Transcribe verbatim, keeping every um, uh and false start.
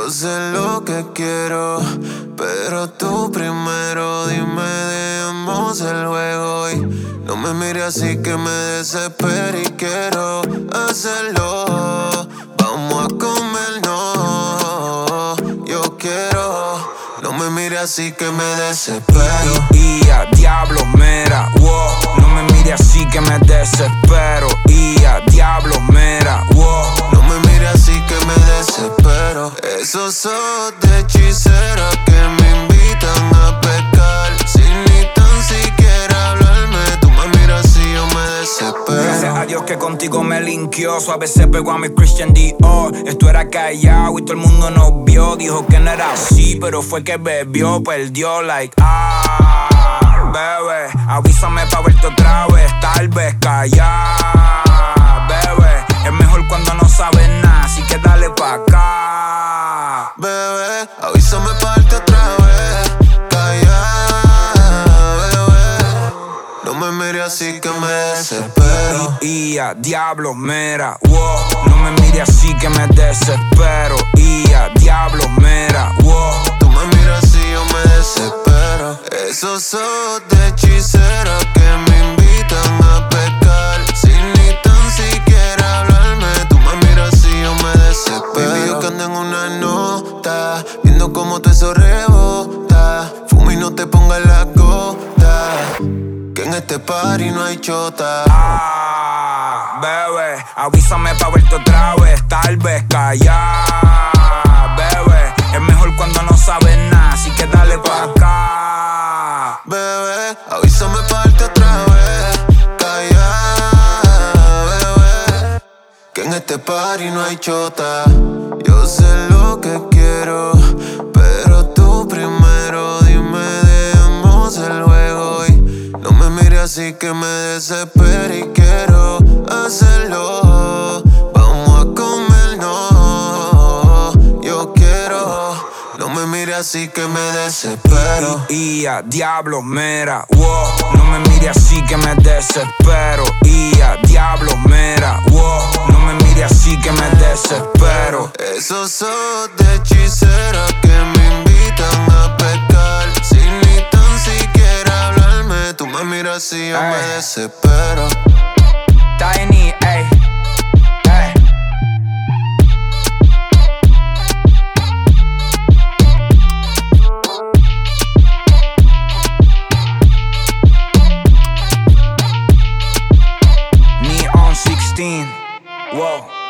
Yo sé lo que quiero, pero tú primero dime, dejemos el juego y no me mires así que me desespero y quiero hacerlo. Vamos a comernos, yo quiero. No me mires así que me desespero. Y a diablo, mira, wow. No me mires así que me desespero. Y a diablo, mira, wow. No me mires así que me desespero. Esos ojos de hechicera que me invitan a pecar, sin ni tan siquiera hablarme. Tú me miras así, yo me desespero. Gracias a Dios que contigo me linkeó. Suave se pegó a mi Christian Dior. Esto era callado y todo el mundo nos vio. Dijo que no era así, pero fue que bebió, perdió, like, ah, bebé, avísame pa' verte otra vez, tal vez callar, bebé, es mejor cuando no sabes nada, así que dale pa' acá. Bebé, avísame pa' verte otra vez, callar, bebé, no me mires así que me desespero. Y, y a diablo, mira, wow. No me mires así que me desespero. Y a diablo, mira, wow. Tú me miras así, yo me desespero. Esos ojos de hechicera que me invitan a pecar, sin ni tan siquiera hablarme. Tú me miras así, yo me desespero. Baby, yo que ando en una nota, viendo cómo todo eso rebota. Fuma y no te pongas la gota, que en este party no hay chota. Ah, bebé, avísame pa' verte otra vez, tal vez callar, bebé, es mejor cuando no sabes nada, así que dale pa' acá. Bebé, avísame pa' verte otra vez, callar, bebé, que en este party no hay chota. Yo sé lo que quiero, pero tú primero dime, dejemos el juego y no me mires así que me desespero y quiero hacerlo. Vamos a comernos, yo quiero. No me mires así que me desespero. Y, y a diablo, mira, wow. No me mires así que me desespero. Y a diablo, mira, wow. No me mires así que me desespero. Esos ojos de hechicera que me invitan a pecar, sin ni tan siquiera hablarme. Tú me miras así, yo me desespero. Tiny, ey, ey. Neon sixteen, whoa.